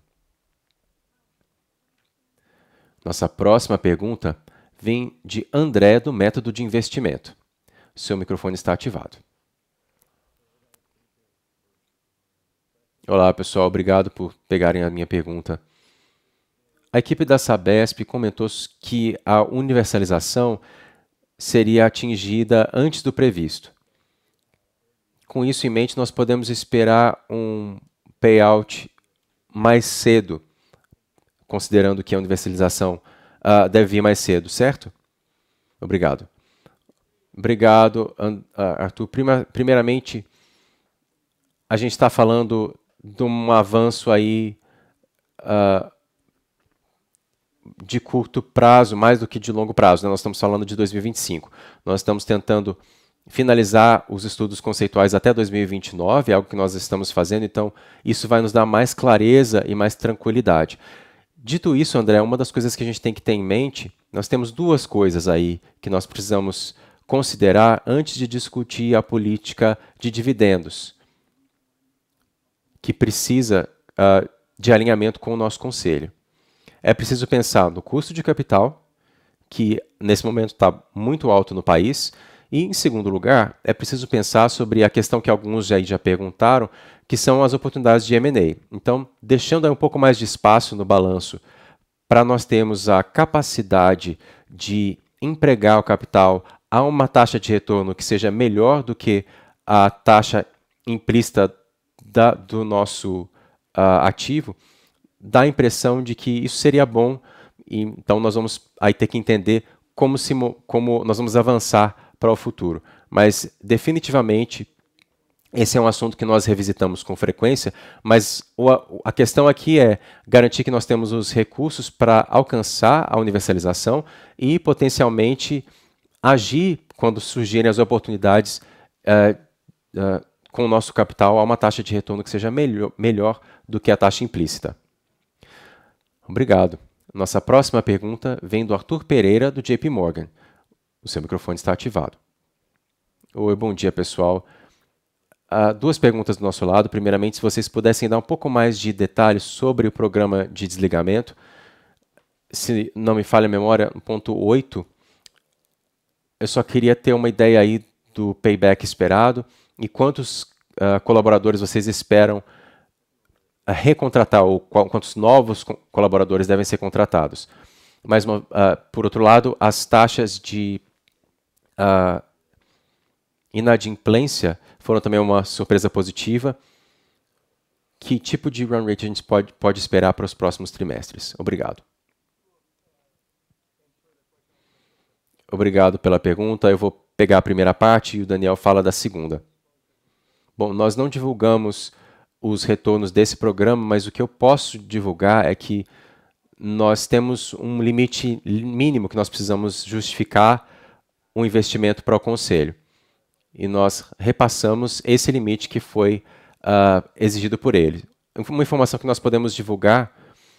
Nossa próxima pergunta vem de André, do Método de Investimento. Seu microfone está ativado. Olá, pessoal. Obrigado por pegarem a minha pergunta. a equipe da Sabesp comentou que a universalização seria atingida antes do previsto. Com isso em mente, nós podemos esperar um payout mais cedo, considerando que a universalização deve vir mais cedo, certo? Obrigado. Obrigado, Arthur. Primeiramente, a gente está falando de um avanço aí de curto prazo, mais do que de longo prazo, né? Nós estamos falando de 2025. Nós estamos tentando finalizar os estudos conceituais até 2029, é algo que nós estamos fazendo, então isso vai nos dar mais clareza e mais tranquilidade. Dito isso, André, uma das coisas que a gente tem que ter em mente, nós temos duas coisas aí que nós precisamos considerar antes de discutir a política de dividendos, que precisa de alinhamento com o nosso conselho. É preciso pensar no custo de capital, que nesse momento está muito alto no país, e, em segundo lugar, é preciso pensar sobre a questão que alguns já perguntaram, que são as oportunidades de M&A. Então, deixando aí um pouco mais de espaço no balanço para nós termos a capacidade de empregar o capital a uma taxa de retorno que seja melhor do que a taxa implícita do nosso ativo, dá a impressão de que isso seria bom, e então nós vamos aí ter que entender como nós vamos avançar para o futuro. Mas, definitivamente, esse é um assunto que nós revisitamos com frequência, mas a questão aqui é garantir que nós temos os recursos para alcançar a universalização e, potencialmente, agir quando surgirem as oportunidades com o nosso capital a uma taxa de retorno que seja melhor do que a taxa implícita. Obrigado. Nossa próxima pergunta vem do Arthur Pereira, do JP Morgan. O seu microfone está ativado. Oi, bom dia, pessoal. Duas perguntas do nosso lado. Primeiramente, se vocês pudessem dar um pouco mais de detalhes sobre o programa de desligamento. Se não me falha a memória, no ponto 8, eu só queria ter uma ideia aí do payback esperado e quantos colaboradores vocês esperam recontratar, ou quantos novos colaboradores devem ser contratados. Mas, por outro lado, as taxas de inadimplência foram também uma surpresa positiva. Que tipo de run rate a gente pode esperar para os próximos trimestres? Obrigado. Obrigado pela pergunta. Eu vou pegar a primeira parte e o Daniel fala da segunda. Bom, nós não divulgamos os retornos desse programa, mas o que eu posso divulgar é que nós temos um limite mínimo que nós precisamos justificar um investimento para o conselho. E nós repassamos esse limite que foi exigido por ele. Uma informação que nós podemos divulgar,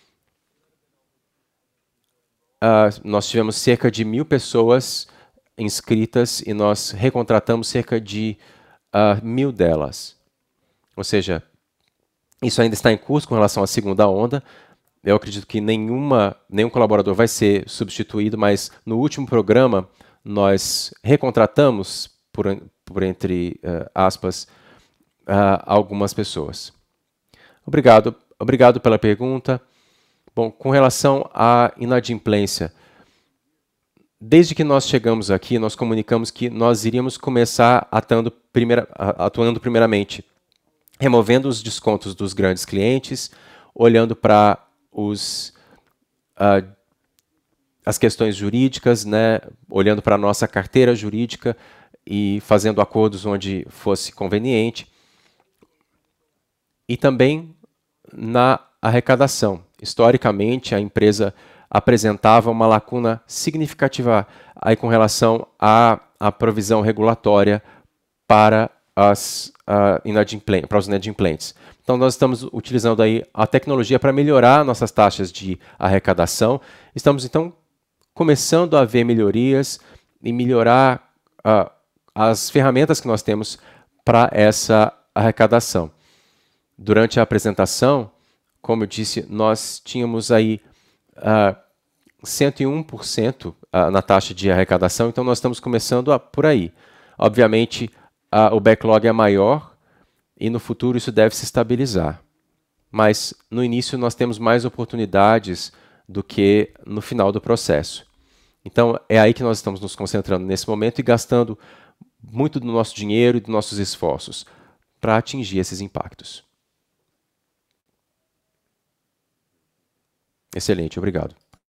nós tivemos cerca de 1.000 pessoas inscritas e nós recontratamos cerca de 1.000 delas. Ou seja, isso ainda está em curso com relação à segunda onda. Eu acredito que nenhum colaborador vai ser substituído, mas no último programa nós recontratamos, por entre aspas, algumas pessoas. Obrigado pela pergunta. Bom, com relação à inadimplência, desde que nós chegamos aqui, nós comunicamos que nós iríamos começar atuando primeiramente, removendo os descontos dos grandes clientes, olhando para as questões jurídicas, né, olhando para a nossa carteira jurídica e fazendo acordos onde fosse conveniente. E também na arrecadação. Historicamente, a empresa apresentava uma lacuna significativa aí com relação à provisão regulatória para os inadimplentes. Então, nós estamos utilizando aí a tecnologia para melhorar nossas taxas de arrecadação. Estamos, então, começando a ver melhorias e melhorar as ferramentas que nós temos para essa arrecadação. Durante a apresentação, como eu disse, nós tínhamos aí 101% na taxa de arrecadação, então nós estamos começando por aí. Obviamente, o backlog é maior e no futuro isso deve se estabilizar. Mas no início nós temos mais oportunidades do que no final do processo. Então, é aí que nós estamos nos concentrando nesse momento e gastando muito do nosso dinheiro e dos nossos esforços para atingir esses impactos. Excelente, obrigado.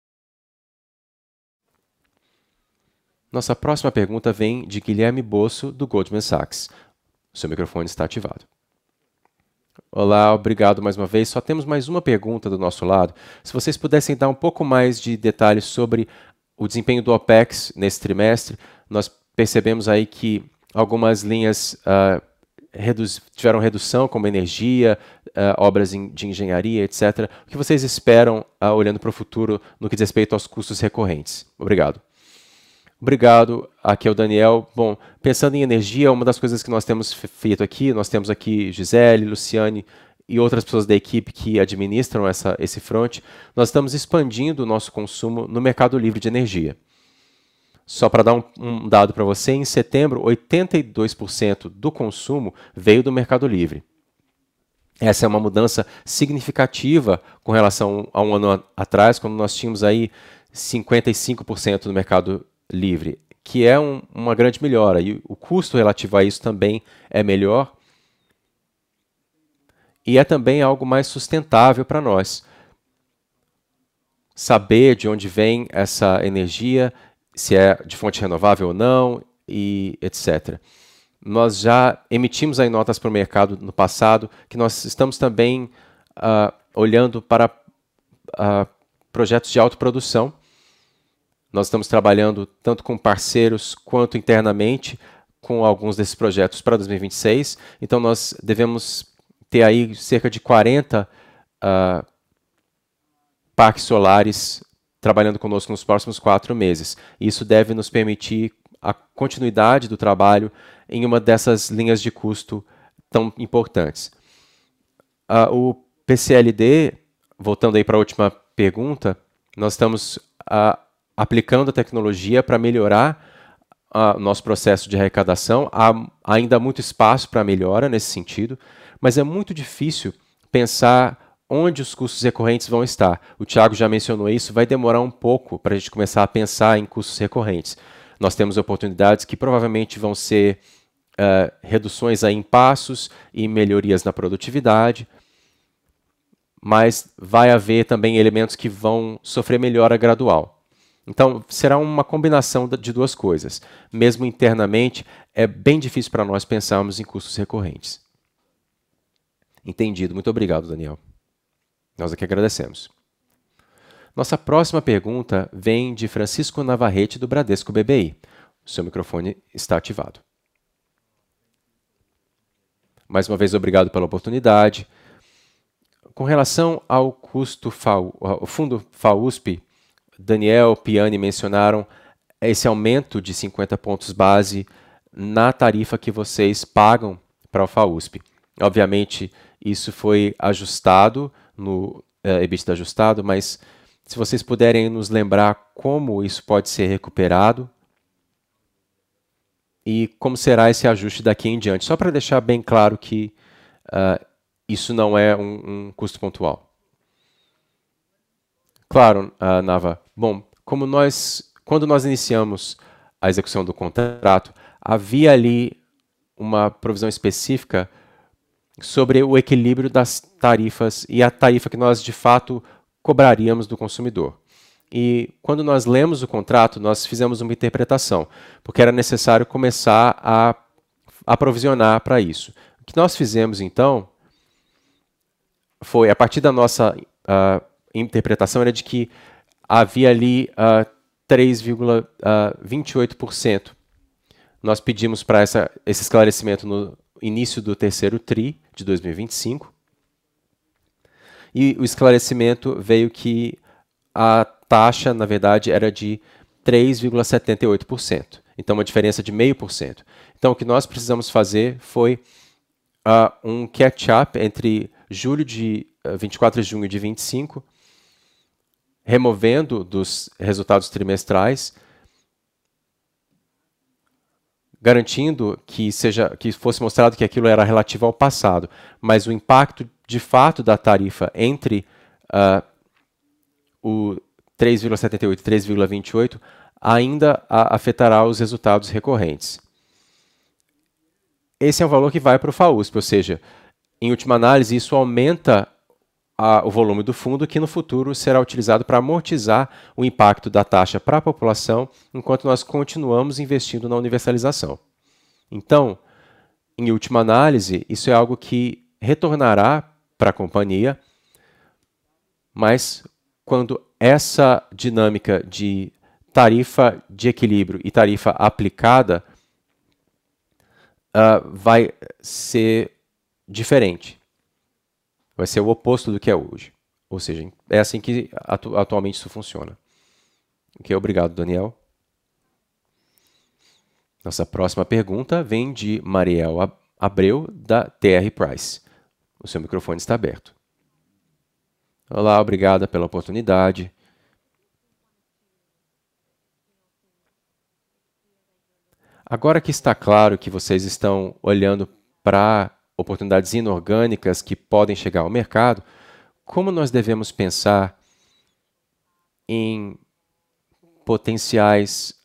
Nossa próxima pergunta vem de Guilherme Bosso, do Goldman Sachs. Seu microfone está ativado. Olá, obrigado mais uma vez. Só temos mais uma pergunta do nosso lado. Se vocês pudessem dar um pouco mais de detalhes sobre o desempenho do OPEX nesse trimestre, nós percebemos aí que algumas linhas tiveram redução, como energia, obras de engenharia, etc. O que vocês esperam, olhando para o futuro, no que diz respeito aos custos recorrentes? Obrigado. Obrigado, aqui é o Daniel. Bom, pensando em energia, uma das coisas que nós temos feito aqui, nós temos aqui Gisele, Luciane e outras pessoas da equipe que administram esse front, nós estamos expandindo o nosso consumo no mercado livre de energia. Só para dar um dado para você, em setembro, 82% do consumo veio do mercado livre. Essa é uma mudança significativa com relação a um ano atrás, quando nós tínhamos aí 55% do mercado livre, que é uma grande melhora. E o custo relativo a isso também é melhor. E é também algo mais sustentável para nós. Saber de onde vem essa energia, se é de fonte renovável ou não, e etc. Nós já emitimos aí notas para o mercado no passado, que nós estamos também olhando para projetos de autoprodução. Nós estamos trabalhando tanto com parceiros quanto internamente com alguns desses projetos para 2026. Então, nós devemos ter aí cerca de 40 parques solares trabalhando conosco nos próximos 4 meses. Isso deve nos permitir a continuidade do trabalho em uma dessas linhas de custo tão importantes. O PCLD, voltando aí para a última pergunta, nós estamos aplicando a tecnologia para melhorar o nosso processo de arrecadação. Há ainda muito espaço para melhora nesse sentido, mas é muito difícil pensar onde os custos recorrentes vão estar. O Thiago já mencionou isso, vai demorar um pouco para a gente começar a pensar em custos recorrentes. Nós temos oportunidades que provavelmente vão ser reduções aí em passos e melhorias na produtividade, mas vai haver também elementos que vão sofrer melhora gradual. Então, será uma combinação de duas coisas. Mesmo internamente, é bem difícil para nós pensarmos em custos recorrentes. Entendido. Muito obrigado, Daniel. Nós aqui agradecemos. Nossa próxima pergunta vem de Francisco Navarrete, do Bradesco BBI. O seu microfone está ativado. Mais uma vez, obrigado pela oportunidade. Com relação ao custo ao fundo FAUSP, Daniel, Piani mencionaram esse aumento de 50 pontos base na tarifa que vocês pagam para o FAUSP. Obviamente, isso foi ajustado no EBITDA ajustado, mas se vocês puderem nos lembrar como isso pode ser recuperado e como será esse ajuste daqui em diante, só para deixar bem claro que isso não é um custo pontual. Claro, Nava. Bom, quando nós iniciamos a execução do contrato, havia ali uma provisão específica sobre o equilíbrio das tarifas e a tarifa que nós, de fato, cobraríamos do consumidor. E quando nós lemos o contrato, nós fizemos uma interpretação, porque era necessário começar a aprovisionar para isso. O que nós fizemos, então, foi, a partir da nossa interpretação, era de que havia ali 3,28%. Nós pedimos para esse esclarecimento no início do terceiro TRI de 2025. E o esclarecimento veio que a taxa, na verdade, era de 3,78%. Então, uma diferença de 0,5%. Então, o que nós precisamos fazer foi um catch-up entre julho de 24 de junho de 25, removendo dos resultados trimestrais, garantindo que fosse mostrado que aquilo era relativo ao passado, mas o impacto de fato da tarifa entre o 3,78 e 3,28 ainda afetará os resultados recorrentes. Esse é um valor que vai para o FAUSP, ou seja, em última análise, isso aumenta o volume do fundo, que no futuro será utilizado para amortizar o impacto da taxa para a população, enquanto nós continuamos investindo na universalização. Então, em última análise, isso é algo que retornará para a companhia, mas quando essa dinâmica de tarifa de equilíbrio e tarifa aplicada vai ser diferente. Vai ser o oposto do que é hoje. Ou seja, é assim que atualmente isso funciona. Ok, obrigado, Daniel. Nossa próxima pergunta vem de Mariel Abreu, da TR Price. O seu microfone está aberto. Olá, obrigada pela oportunidade. Agora que está claro que vocês estão olhando para oportunidades inorgânicas que podem chegar ao mercado, como nós devemos pensar em potenciais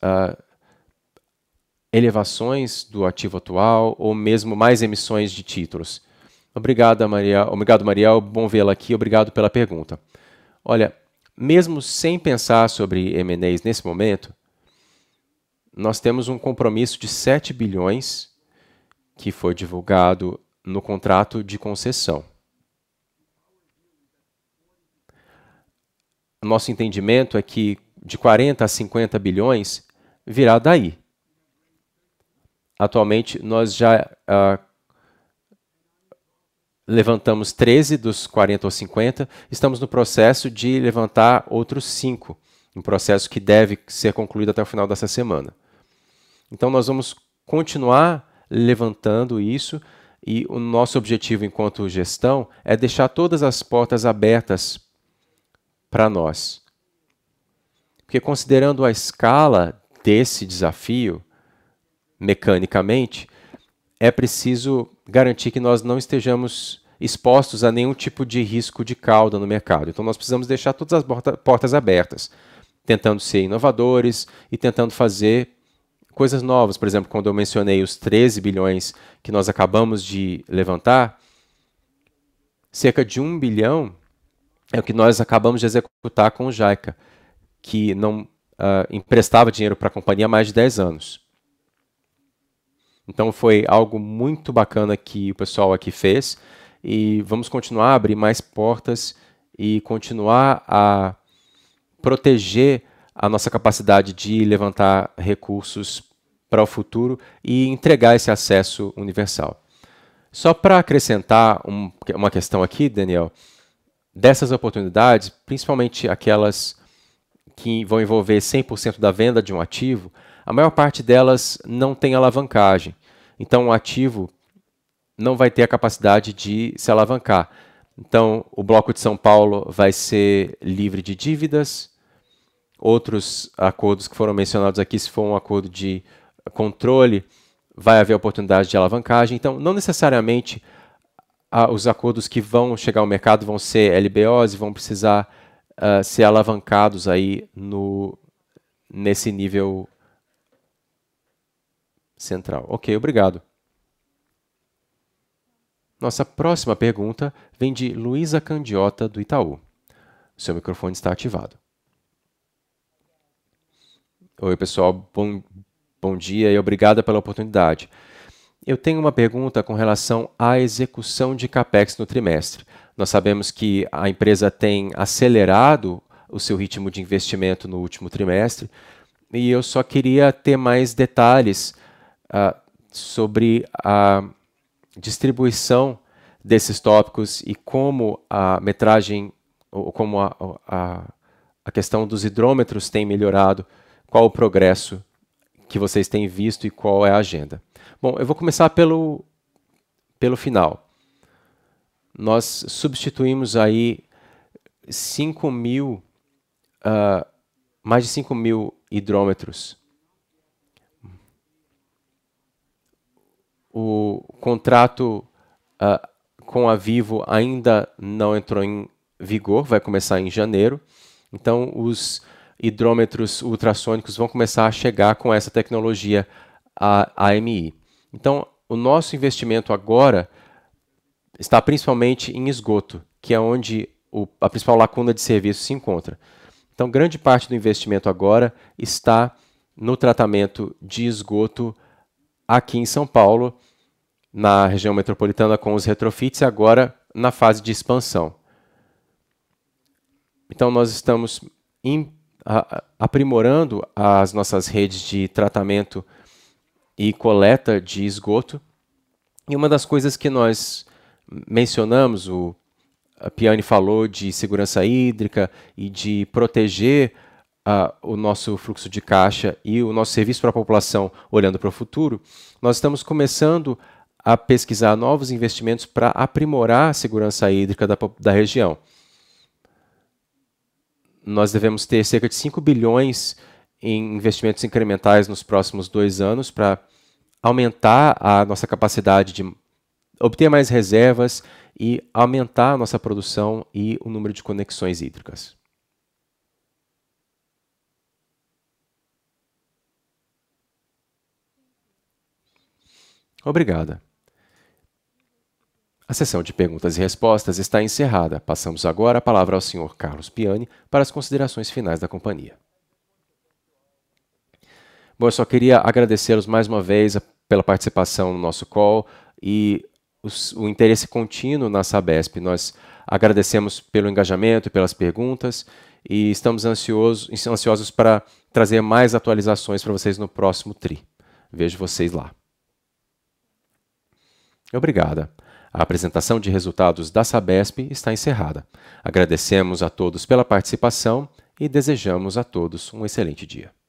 elevações do ativo atual ou mesmo mais emissões de títulos? Obrigado, Mariel. Bom vê-la aqui. Obrigado pela pergunta. Olha, mesmo sem pensar sobre M&As nesse momento, nós temos um compromisso de 7 bilhões que foi divulgado no contrato de concessão. Nosso entendimento é que de 40 a 50 bilhões virá daí. Atualmente, nós já levantamos 13 dos 40 ou 50, estamos no processo de levantar outros 5, um processo que deve ser concluído até o final dessa semana. Então, nós vamos continuar levantando isso e o nosso objetivo enquanto gestão é deixar todas as portas abertas para nós. Porque considerando a escala desse desafio, mecanicamente, é preciso garantir que nós não estejamos expostos a nenhum tipo de risco de cauda no mercado. Então, nós precisamos deixar todas as portas abertas, tentando ser inovadores e tentando fazer coisas novas. Por exemplo, quando eu mencionei os 13 bilhões que nós acabamos de levantar, cerca de 1 bilhão é o que nós acabamos de executar com o JAICA, que não emprestava dinheiro para a companhia há mais de 10 anos. Então foi algo muito bacana que o pessoal aqui fez e vamos continuar a abrir mais portas e continuar a proteger a nossa capacidade de levantar recursos para o futuro e entregar esse acesso universal. Só para acrescentar uma questão aqui, Daniel, dessas oportunidades, principalmente aquelas que vão envolver 100% da venda de um ativo, a maior parte delas não tem alavancagem. Então, o ativo não vai ter a capacidade de se alavancar. Então, o Bloco de São Paulo vai ser livre de dívidas. Outros acordos que foram mencionados aqui, se for um acordo de controle, vai haver oportunidade de alavancagem. Então, não necessariamente os acordos que vão chegar ao mercado vão ser LBOs e vão precisar ser alavancados aí nesse nível central. Ok, obrigado. Nossa próxima pergunta vem de Luísa Candiota, do Itaú. Seu microfone está ativado. Oi, pessoal. Bom dia e obrigada pela oportunidade. Eu tenho uma pergunta com relação à execução de CAPEX no trimestre. Nós sabemos que a empresa tem acelerado o seu ritmo de investimento no último trimestre e eu só queria ter mais detalhes sobre a distribuição desses tópicos e como a metragem, ou como a questão dos hidrômetros tem melhorado, qual o progresso que vocês têm visto e qual é a agenda. Bom, eu vou começar pelo final. Nós substituímos aí mais de 5 mil hidrômetros. O contrato com a Vivo ainda não entrou em vigor, vai começar em janeiro. Então, os hidrômetros ultrassônicos vão começar a chegar com essa tecnologia AMI. Então, o nosso investimento agora está principalmente em esgoto, que é onde a principal lacuna de serviço se encontra. Então, grande parte do investimento agora está no tratamento de esgoto aqui em São Paulo, na região metropolitana com os retrofits, e agora na fase de expansão. Então, nós estamos aprimorando as nossas redes de tratamento e coleta de esgoto. E uma das coisas que nós mencionamos, a Piane falou de segurança hídrica e de proteger o nosso fluxo de caixa e o nosso serviço para a população olhando para o futuro. Nós estamos começando a pesquisar novos investimentos para aprimorar a segurança hídrica da região. Nós devemos ter cerca de 5 bilhões em investimentos incrementais nos próximos 2 anos para aumentar a nossa capacidade de obter mais reservas e aumentar a nossa produção e o número de conexões hídricas. Obrigada. A sessão de perguntas e respostas está encerrada. Passamos agora a palavra ao Sr. Carlos Piani para as considerações finais da companhia. Bom, eu só queria agradecê-los mais uma vez pela participação no nosso call e o interesse contínuo na Sabesp. Nós agradecemos pelo engajamento e pelas perguntas e estamos ansiosos para trazer mais atualizações para vocês no próximo TRI. Vejo vocês lá. Obrigada. A apresentação de resultados da Sabesp está encerrada. Agradecemos a todos pela participação e desejamos a todos um excelente dia.